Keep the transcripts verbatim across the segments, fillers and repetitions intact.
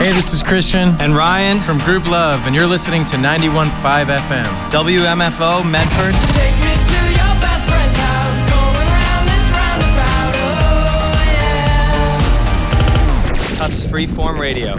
Hey, this is Christian and Ryan from Group Love, and you're listening to ninety-one point five F M. W M F O, Medford. Take me to your best friend's house, going round this roundabout, oh yeah. Tufts Freeform Radio.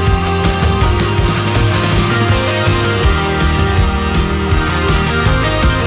Thank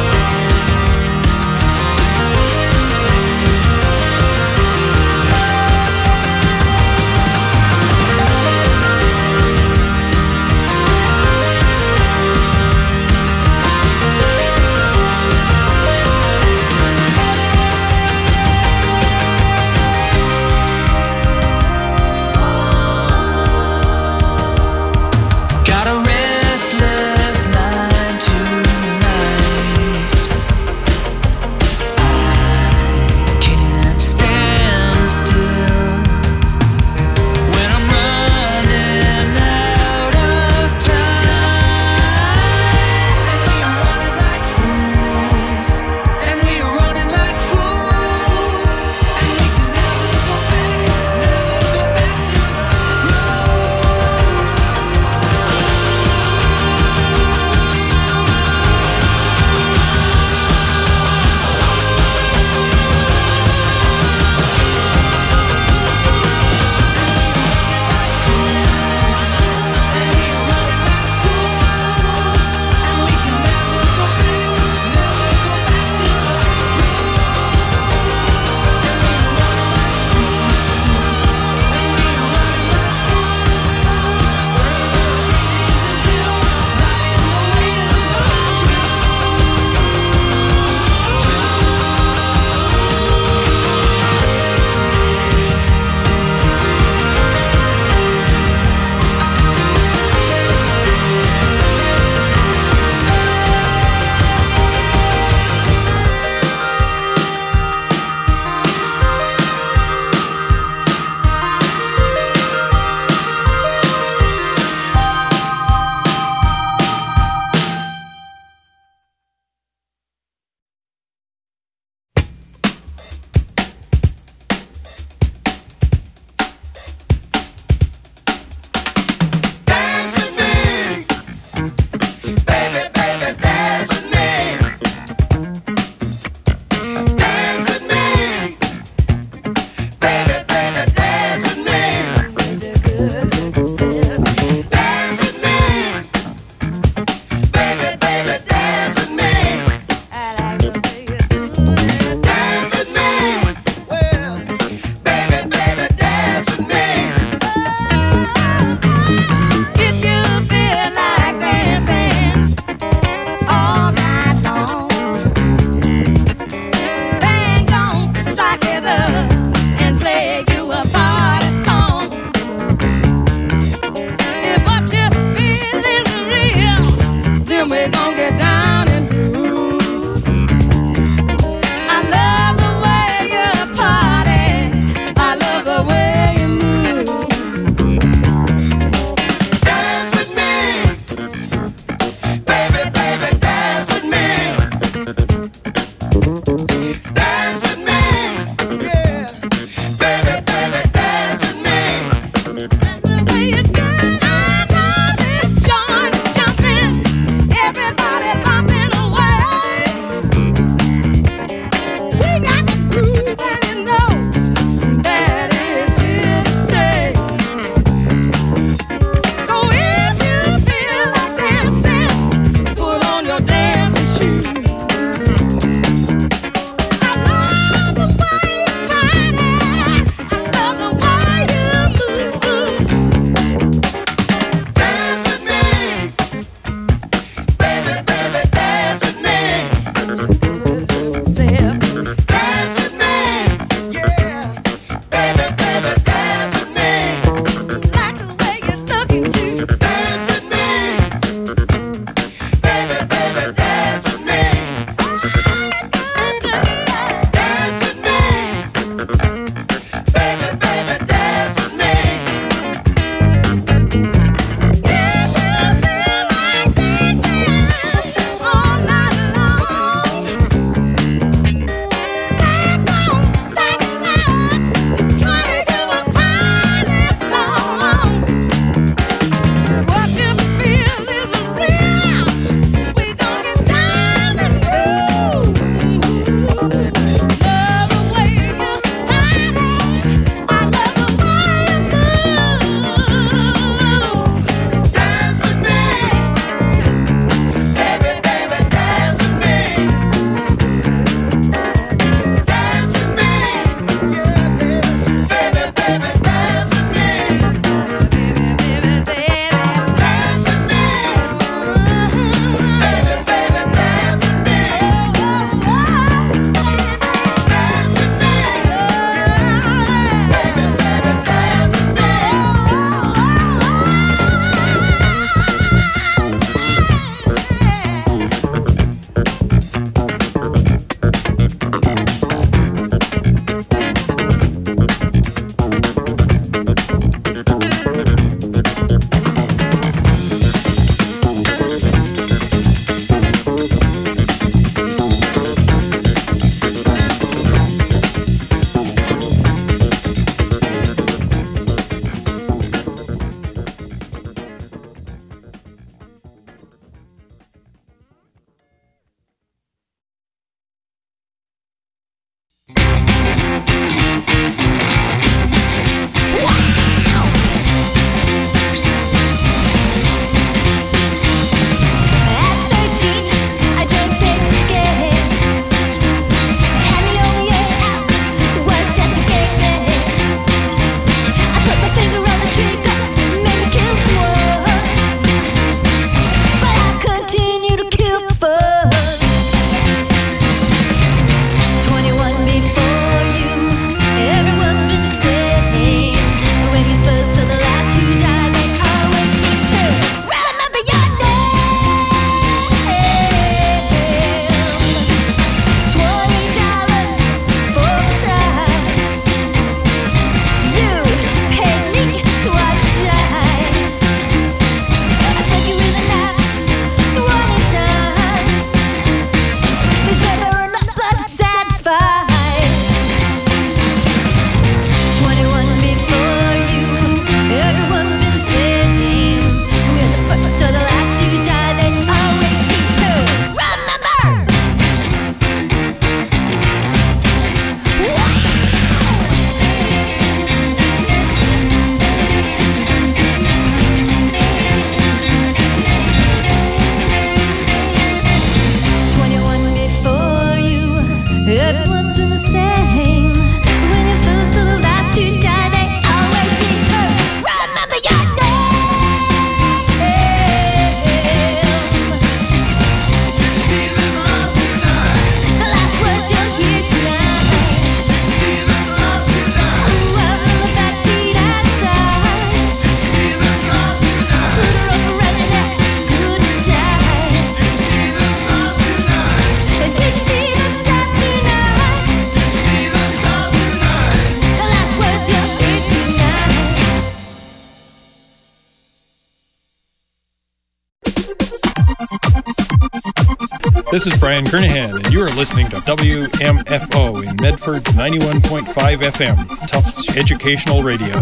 This is Brian Kernahan, and you are listening to W M F O in Medford ninety-one point five F M, Tufts Educational Radio.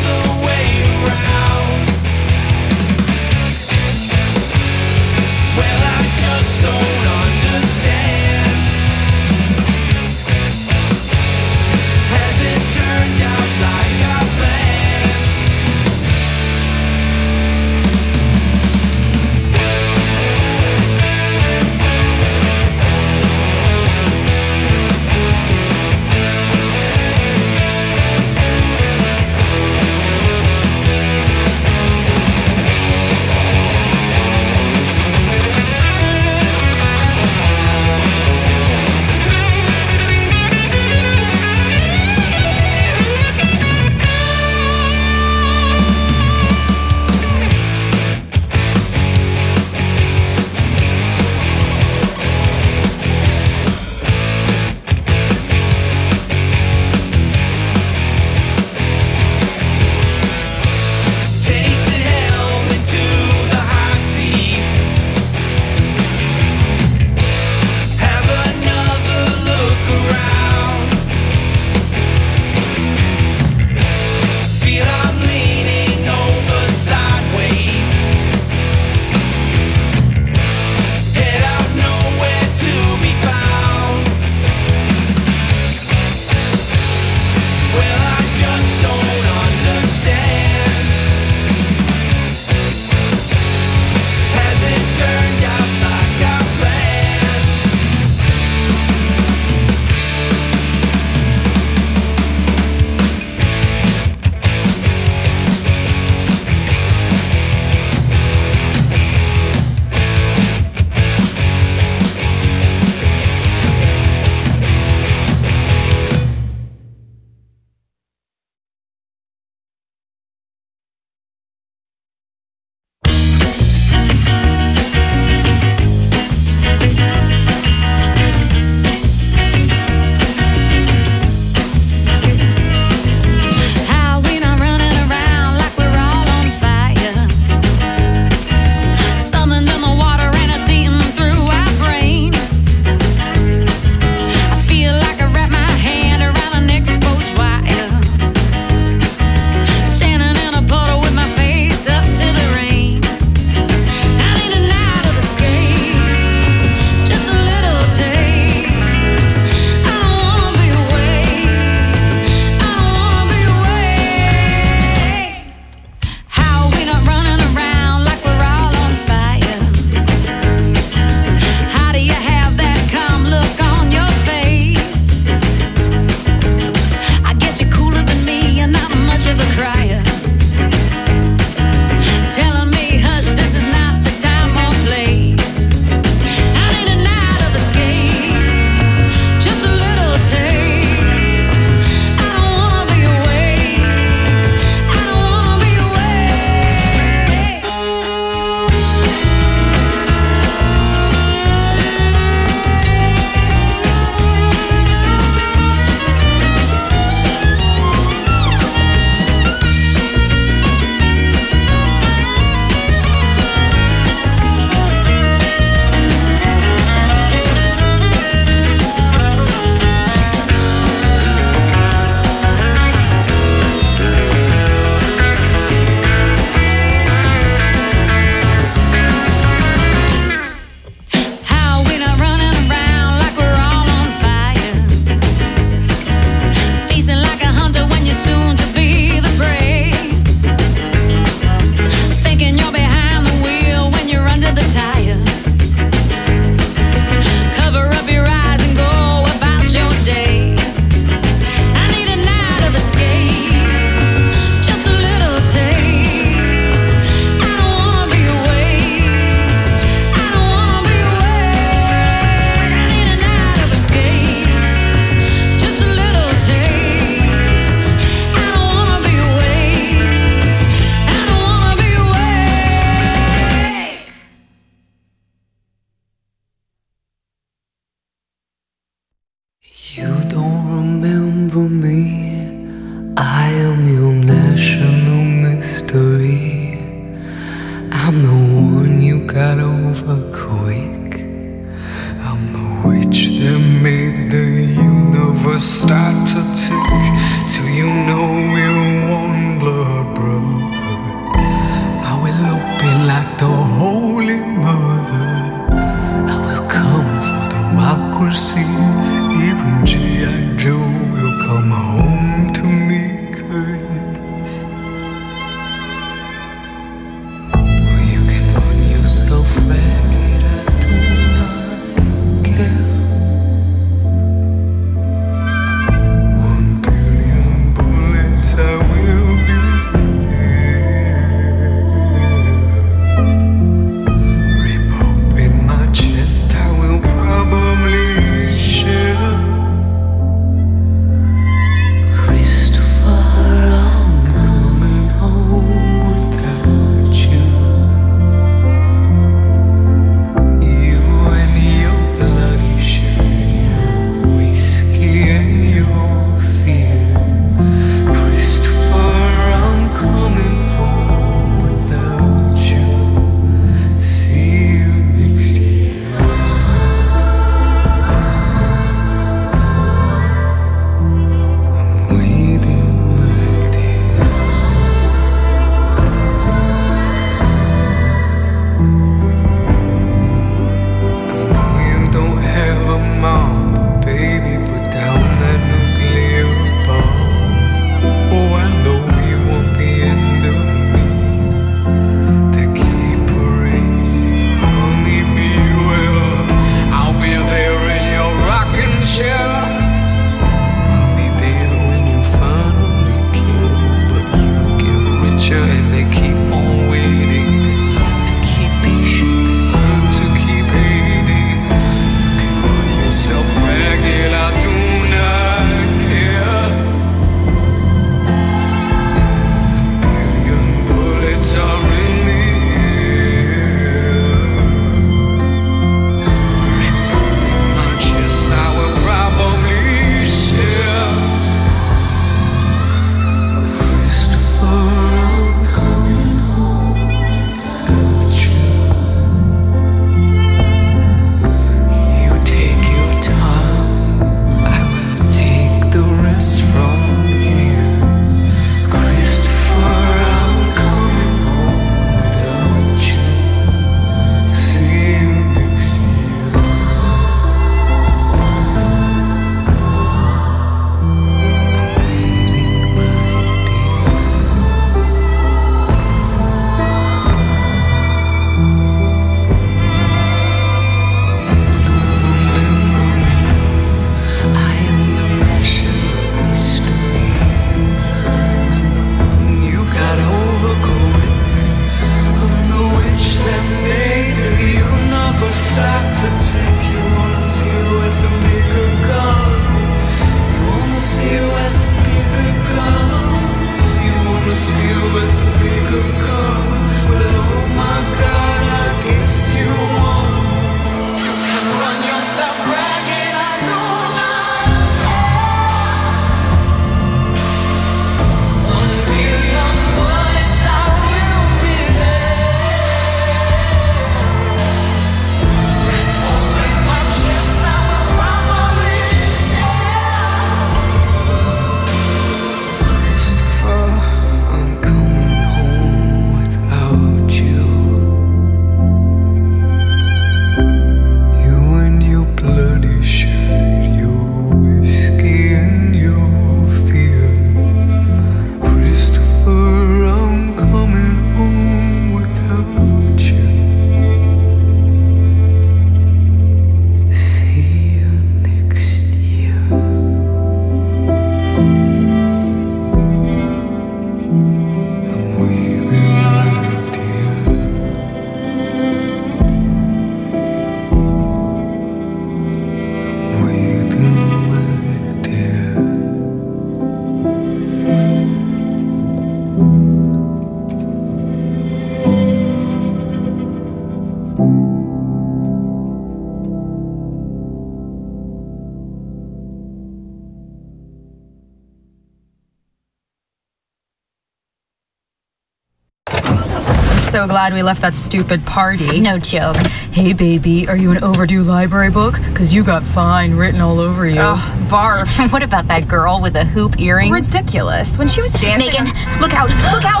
I'm so glad we left that stupid party. No joke. Hey, baby, are you an overdue library book? Because you got fine written all over you. Oh, barf. What about that girl with the hoop earrings? Ridiculous. When she was dancing... Megan, look out! Look out!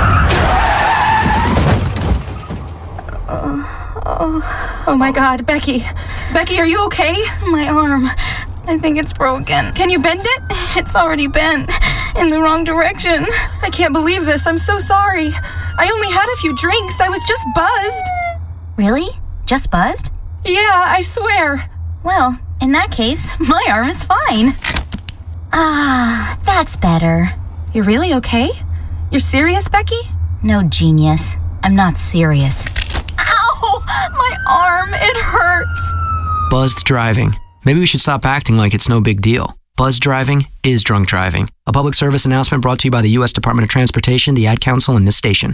Oh, oh, oh my God, Becky. Becky, are you okay? My arm. I think it's broken. Can you bend it? It's already bent. In the wrong direction. I can't believe this. I'm so sorry. I only had a few drinks. I was just buzzed. Really? Just buzzed? Yeah, I swear. Well, in that case, my arm is fine. Ah, that's better. You're really okay? You're serious, Becky? No, genius. I'm not serious. Ow! My arm, it hurts. Buzzed driving. Maybe we should stop acting like it's no big deal. Buzzed driving is drunk driving. A public service announcement brought to you by the U S Department of Transportation, the Ad Council, and this station.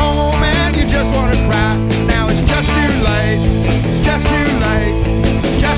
Just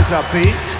was upbeat.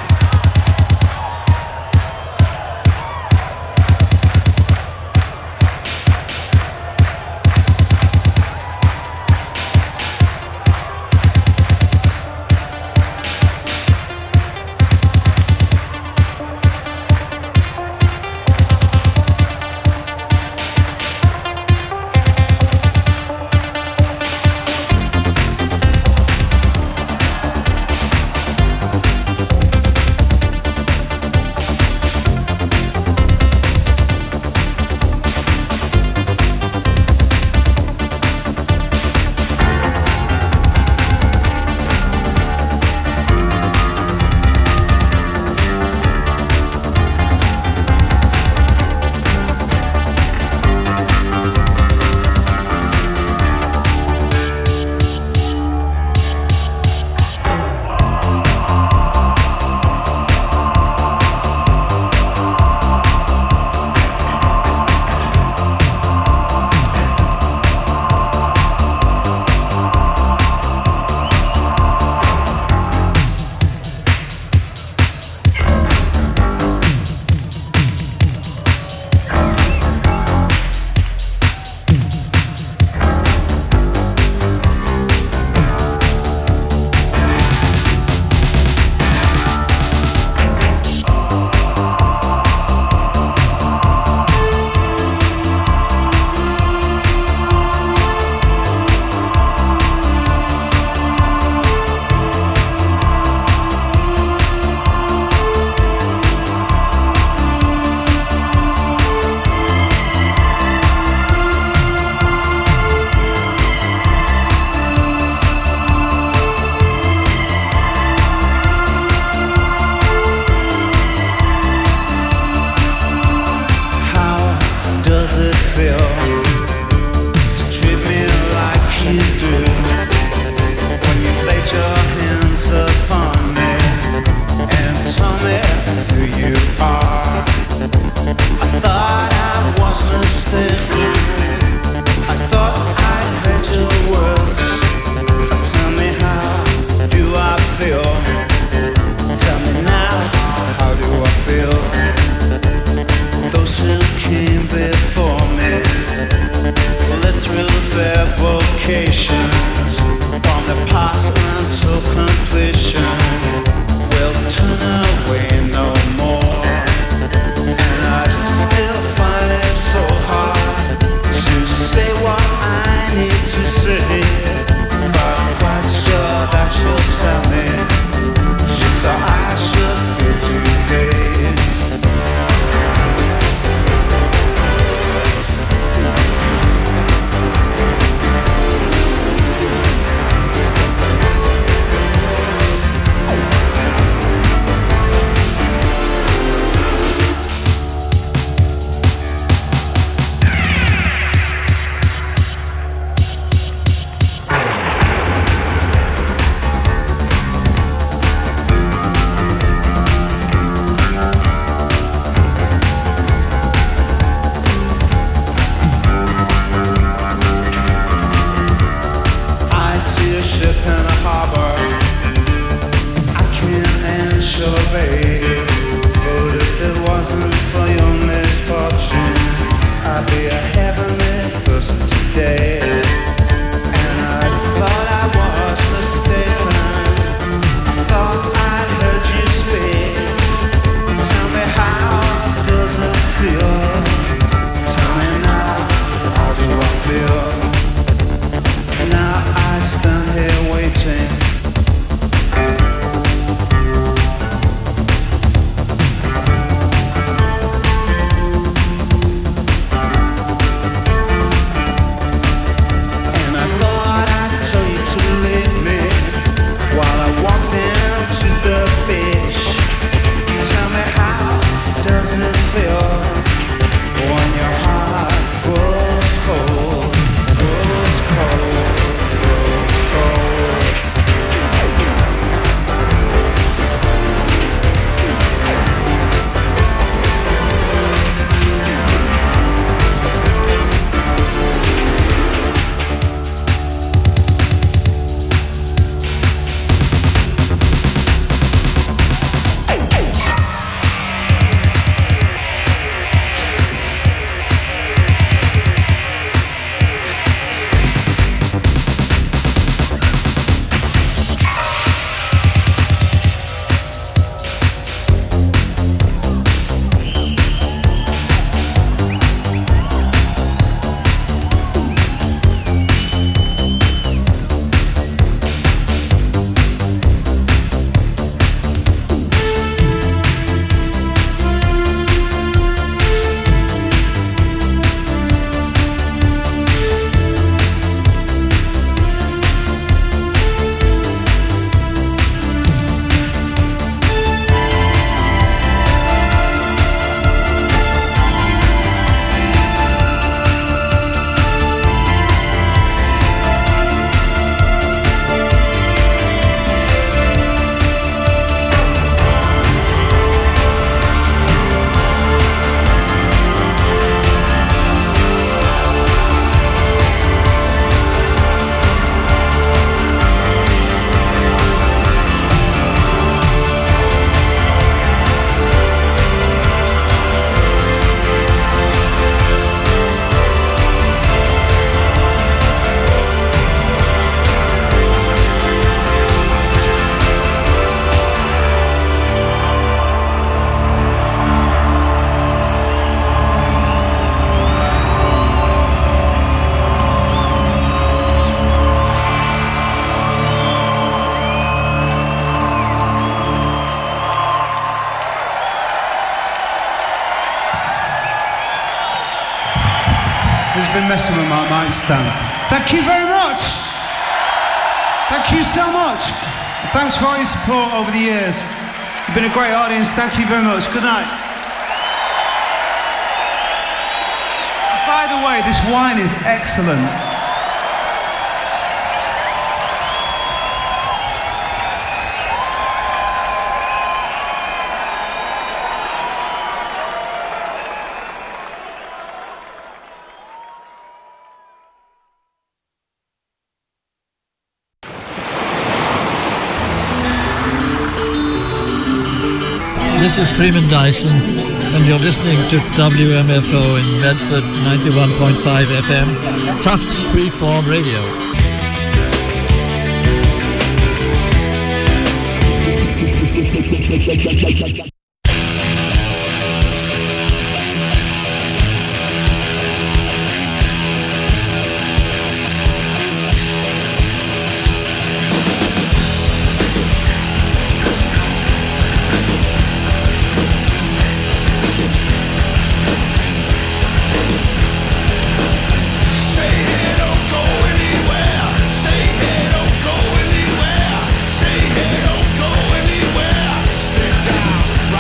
been messing with my mic stand. Thank you very much. Thank you so much. Thanks for all your support over the years. You've been a great audience. Thank you very much. Good night. By the way, this wine is excellent. This is Freeman Dyson, and you're listening to W M F O in Medford, ninety-one point five F M, Tufts Freeform Radio. Stay here, don't go anywhere. Sit down.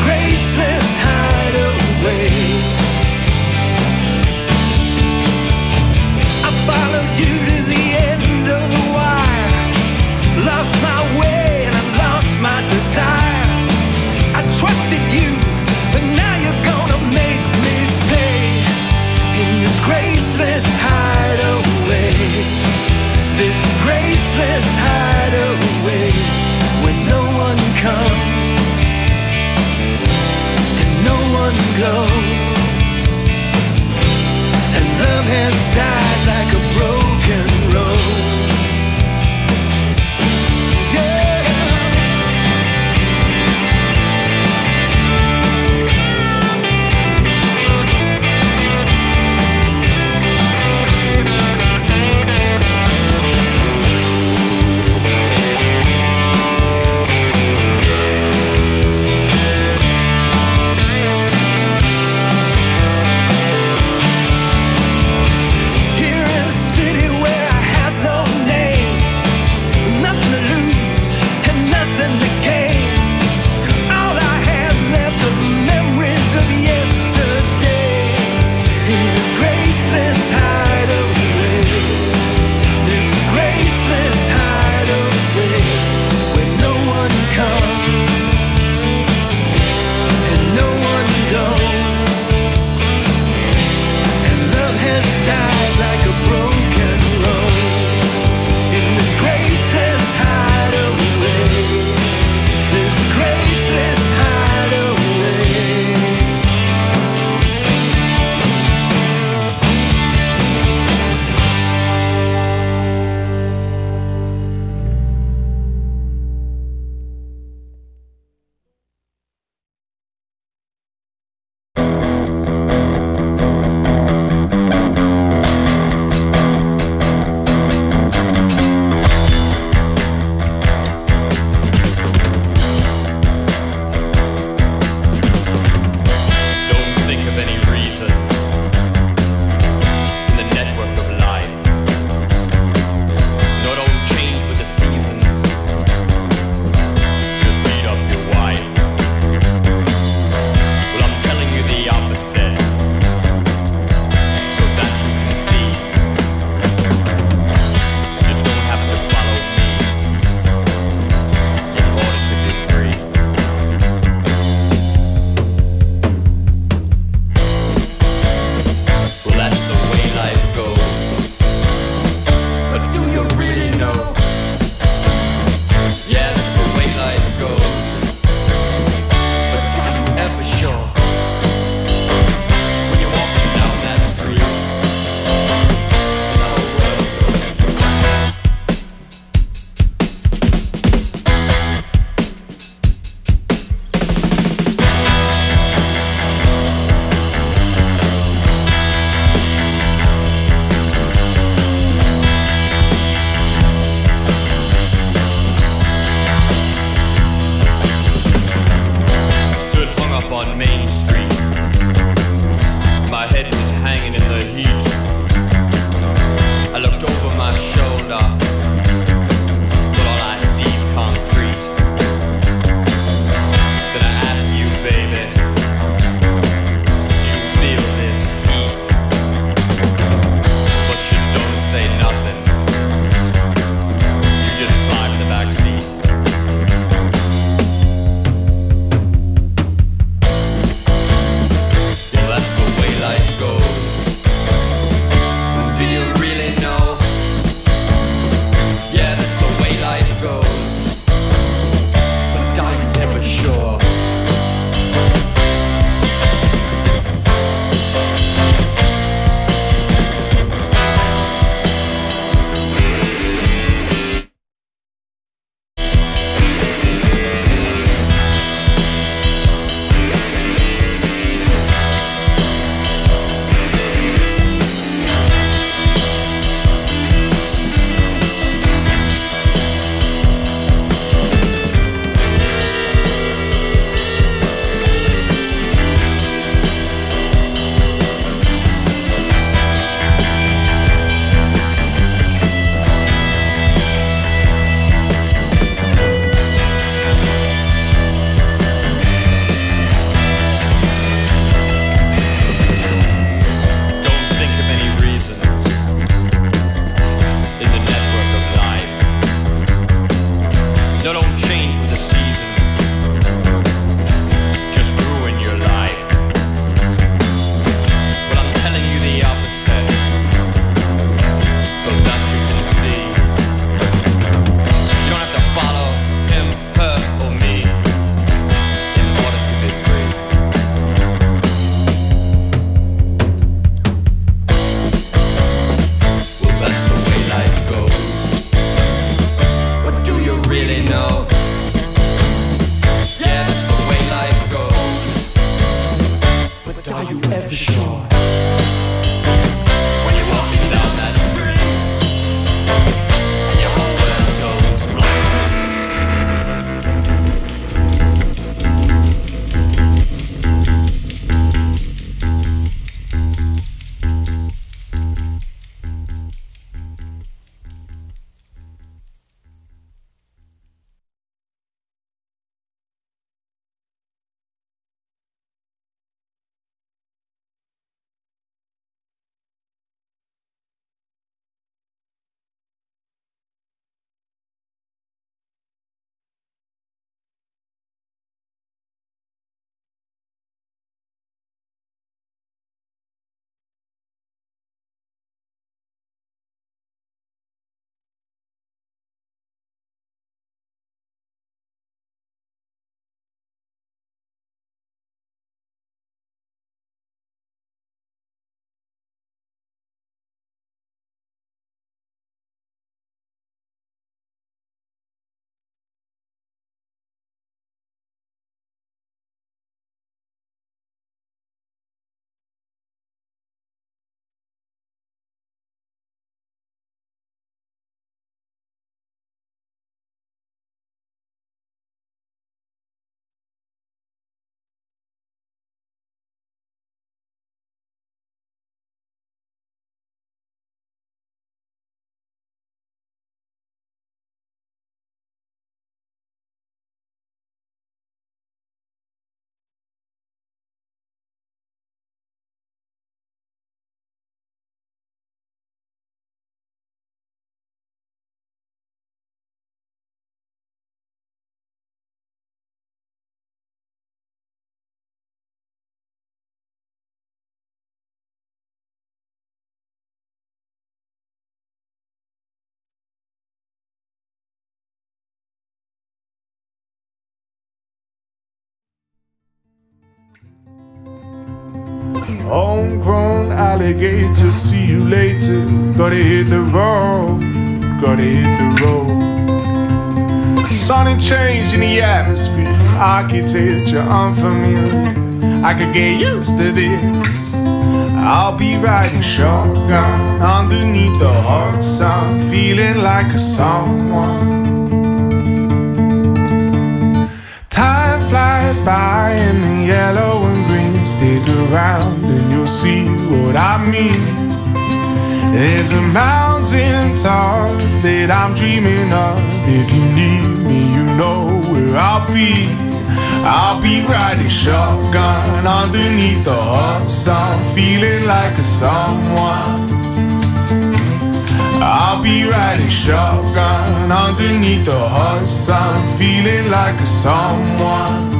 graceless hideaway. I followed you to the end of the wire, lost my way and I lost my desire. I trusted you, but now you're gonna make me pay in this graceless hideaway. This graceless hideaway where no one comes and no one goes, and love has died like a broken rose. homegrown alligator. See you later. Gotta hit the road. Gotta hit the road. Sudden change in the atmosphere. Architecture unfamiliar. I could get used to this. I'll be riding shotgun underneath the hot sun, feeling like a someone. Time flies by in the yellow and green. Stick around and you'll see what I mean. There's a mountain top that I'm dreaming of. If you need me, you know where I'll be. I'll be riding shotgun underneath the hot sun, feeling like a someone. I'll be riding shotgun underneath the hot sun, feeling like a someone.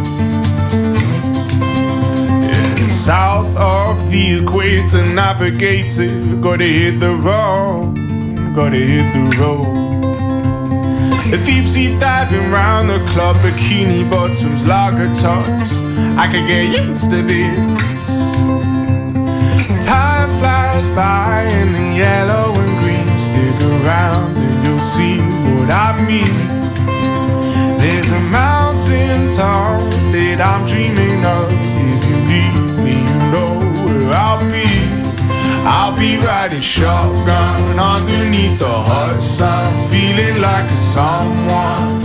South of the equator, navigator. Gotta hit the road, gotta hit the road. A deep sea diving round the club, bikini bottoms, lager tops. I could get used to this. Time flies by in the yellow and green. Stick around and you'll see what I mean. There's a mountain top that I'm dreaming of. If you need me, you know where I'll be. I'll be riding shotgun underneath the hot sun, feeling like a someone.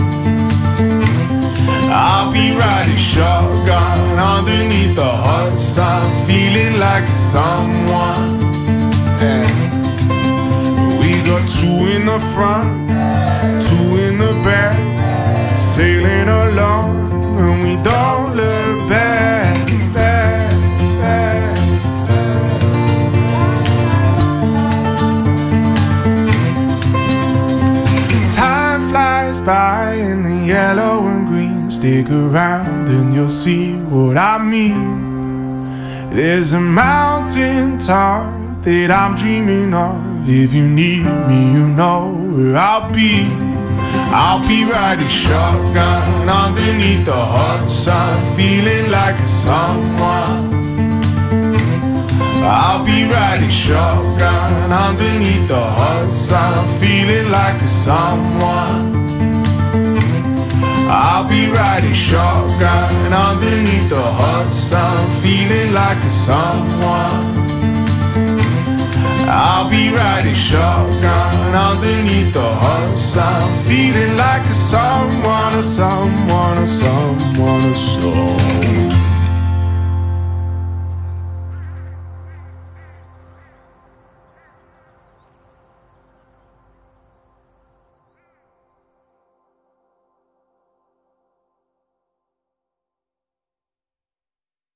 I'll be riding shotgun underneath the hot sun, feeling like a someone. Yeah. We got two in the front, two in the back, sailing along, and we don't look back, back, back. Time flies by in the yellow and green. Stick around and you'll see what I mean. There's a mountain top that I'm dreaming of. If you need me, you know where I'll be. I'll be riding shotgun underneath the hot sun, feeling like a someone. I'll be riding shotgun underneath the hot sun, feeling like a someone. I'll be riding shotgun underneath the hot sun, feeling like a someone. I'll be riding shotgun underneath the hot sun, feeling like a someone, a someone, a someone, a someone.